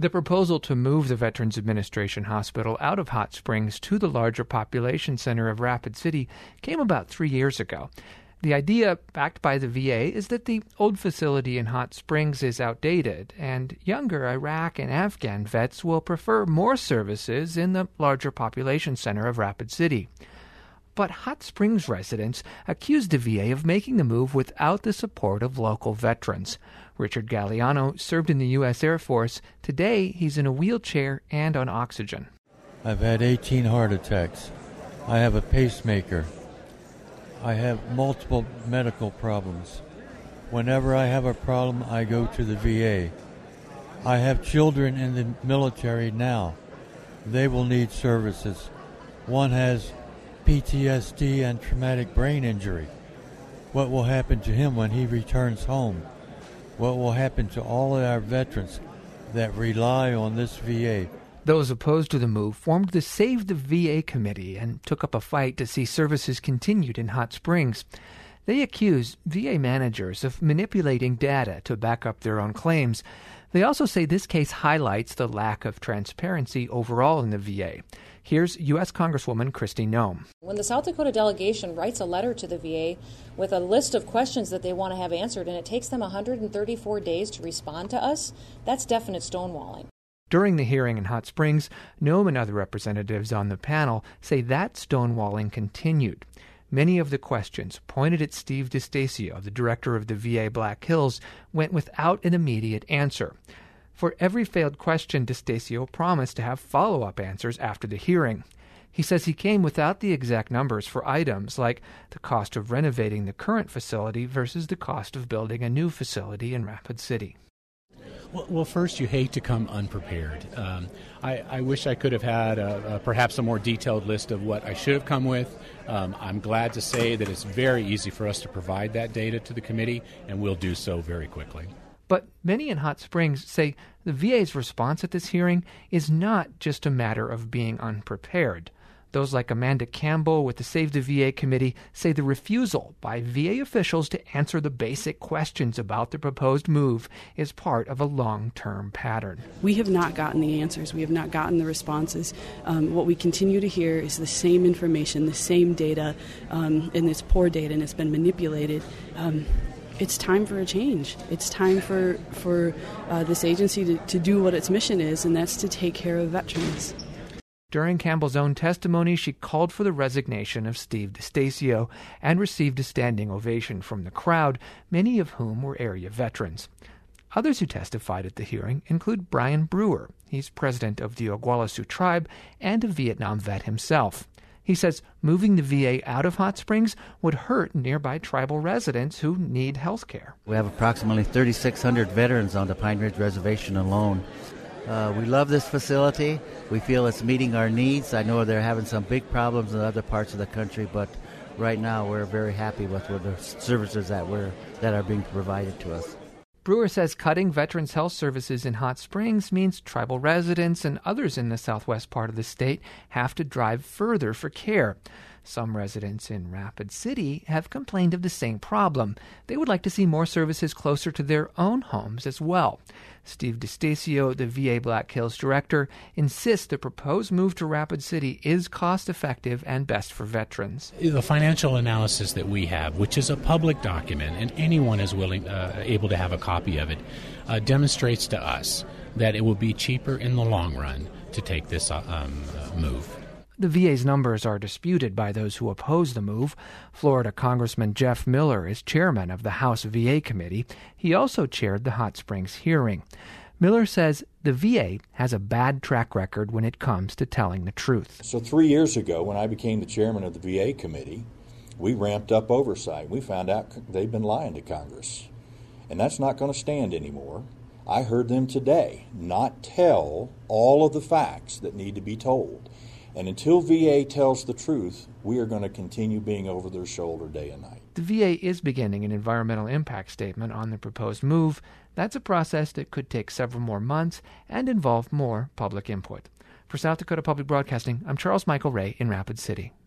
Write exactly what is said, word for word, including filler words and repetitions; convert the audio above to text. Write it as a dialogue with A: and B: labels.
A: The proposal to move the Veterans Administration Hospital out of Hot Springs to the larger population center of Rapid City came about three years ago. The idea, backed by the V A, is that the old facility in Hot Springs is outdated, and younger Iraq and Afghan vets will prefer more services in the larger population center of Rapid City. But Hot Springs residents accused the V A of making the move without the support of local veterans. Richard Galliano served in the U S Air Force. Today, he's in a wheelchair and on oxygen.
B: I've had eighteen heart attacks. I have a pacemaker. I have multiple medical problems. Whenever I have a problem, I go to the V A. I have children in the military now. They will need services. One has P T S D and traumatic brain injury. What will happen to him when he returns home? What will happen to all of our veterans that rely on this V A?
A: Those opposed to the move formed the Save the V A committee and took up a fight to see services continued in Hot Springs. They accuse V A managers of manipulating data to back up their own claims. They also say this case highlights the lack of transparency overall in the V A. Here's U S Congresswoman Kristi Noem.
C: When the South Dakota delegation writes a letter to the V A with a list of questions that they want to have answered, and it takes them one hundred thirty-four days to respond to us, that's definite stonewalling.
A: During the hearing in Hot Springs, Noem and other representatives on the panel say that stonewalling continued. Many of the questions pointed at Steve DeStacio, the director of the V A Black Hills, went without an immediate answer. For every failed question, DeStacio promised to have follow-up answers after the hearing. He says he came without the exact numbers for items like the cost of renovating the current facility versus the cost of building a new facility in Rapid City.
D: Well, well first, you hate to come unprepared. Um, I, I wish I could have had a, a, perhaps a more detailed list of what I should have come with. Um, I'm glad to say that it's very easy for us to provide that data to the committee, and we'll do so very quickly.
A: But many in Hot Springs say the V A's response at this hearing is not just a matter of being unprepared. Those like Amanda Campbell with the Save the V A committee say the refusal by V A officials to answer the basic questions about the proposed move is part of a long-term pattern.
E: We have not gotten the answers. We have not gotten the responses. Um, what we continue to hear is the same information, the same data, um, and it's poor data, and it's been manipulated. Um, It's time for a change. It's time for, for uh, this agency to, to do what its mission is, and that's to take care of veterans.
A: During Campbell's own testimony, she called for the resignation of Steve DeStacio and received a standing ovation from the crowd, many of whom were area veterans. Others who testified at the hearing include Brian Brewer. He's president of the Oglala Sioux tribe and a Vietnam vet himself. He says moving the V A out of Hot Springs would hurt nearby tribal residents who need health care.
F: We have approximately thirty-six hundred veterans on the Pine Ridge Reservation alone. Uh, we love this facility. We feel it's meeting our needs. I know they're having some big problems in other parts of the country, but right now we're very happy with, with the services that, we're, that are being provided to us.
A: Brewer says cutting veterans' health services in Hot Springs means tribal residents and others in the southwest part of the state have to drive further for care. Some residents in Rapid City have complained of the same problem. They would like to see more services closer to their own homes as well. Steve DeStacio, the V A Black Hills director, insists the proposed move to Rapid City is cost-effective and best for veterans.
D: The financial analysis that we have, which is a public document, and anyone is willing, uh, able to have a copy of it, uh, demonstrates to us that it will be cheaper in the long run to take this uh, um, uh, move.
A: The V A's numbers are disputed by those who oppose the move. Florida Congressman Jeff Miller is chairman of the House V A Committee. He also chaired the Hot Springs hearing. Miller says the V A has a bad track record when it comes to telling the truth.
G: So three years ago, when I became the chairman of the V A Committee, we ramped up oversight. We found out they've been lying to Congress, and that's not going to stand anymore. I heard them today not tell all of the facts that need to be told. And until V A tells the truth, we are going to continue being over their shoulder day and night.
A: The V A is beginning an environmental impact statement on the proposed move. That's a process that could take several more months and involve more public input. For South Dakota Public Broadcasting, I'm Charles Michael Ray in Rapid City.